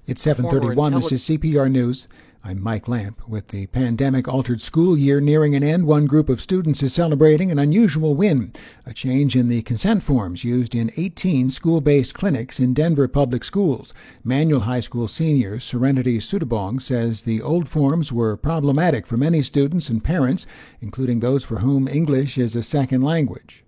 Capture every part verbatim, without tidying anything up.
It's seven thirty-one. This is C P R News. I'm Mike Lamp. With the pandemic-altered school year nearing an end, one group of students is celebrating an unusual win, a change in the consent forms used in eighteen school-based clinics in Denver public schools. Manual High School senior Serenity Sudabong says the old forms were problematic for many students and parents, including those for whom English is a second language.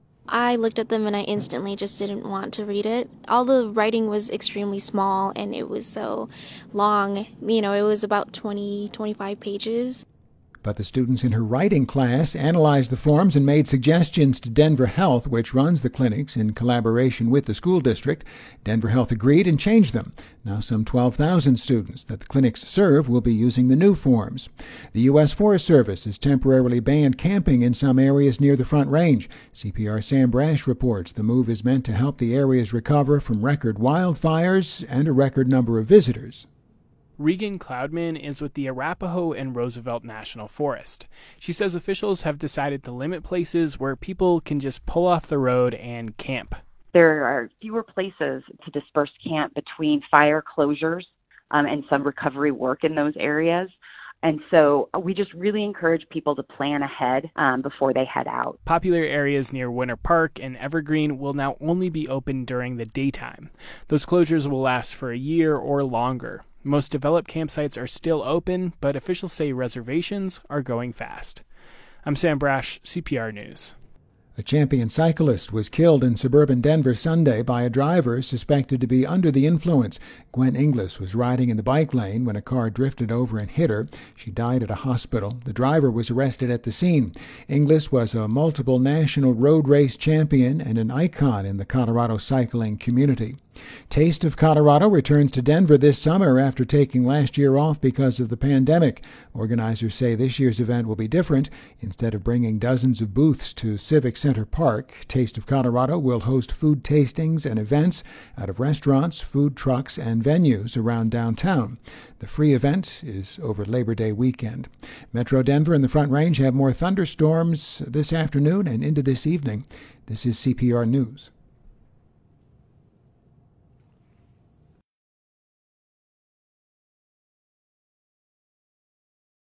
I looked at them and I instantly just didn't want to read it. All the writing was extremely small and it was so long. You know, it was about twenty, twenty-five pages. But the students in her writing class analyzed the forms and made suggestions to Denver Health, which runs the clinics in collaboration with the school district. Denver Health agreed and changed them. Now some twelve thousand students that the clinics serve will be using the new forms. The U S Forest Service has temporarily banned camping in some areas near the Front Range. C P R's Sam Brash reports the move is meant to help the areas recover from record wildfires and a record number of visitors. Regan Cloudman is with the Arapahoe and Roosevelt National Forest. She says officials have decided to limit places where people can just pull off the road and camp. There are fewer places to disperse camp between fire closures um, and some recovery work in those areas. And so we just really encourage people to plan ahead um, before they head out. Popular areas near Winter Park and Evergreen will now only be open during the daytime. Those closures will last for a year or longer. Most developed campsites are still open, but officials say reservations are going fast. I'm Sam Brash, C P R News. A champion cyclist was killed in suburban Denver Sunday by a driver suspected to be under the influence. Gwen Inglis was riding in the bike lane when a car drifted over and hit her. She died at a hospital. The driver was arrested at the scene. Inglis was a multiple national road race champion and an icon in the Colorado cycling community. Taste of Colorado returns to Denver this summer after taking last year off because of the pandemic. Organizers say this year's event will be different. Instead of bringing dozens of booths to Civic Center Park, Taste of Colorado will host food tastings and events out of restaurants, food trucks, and venues around downtown. The free event is over Labor Day weekend. Metro Denver and the Front Range have more thunderstorms this afternoon and into this evening. This is C P R News.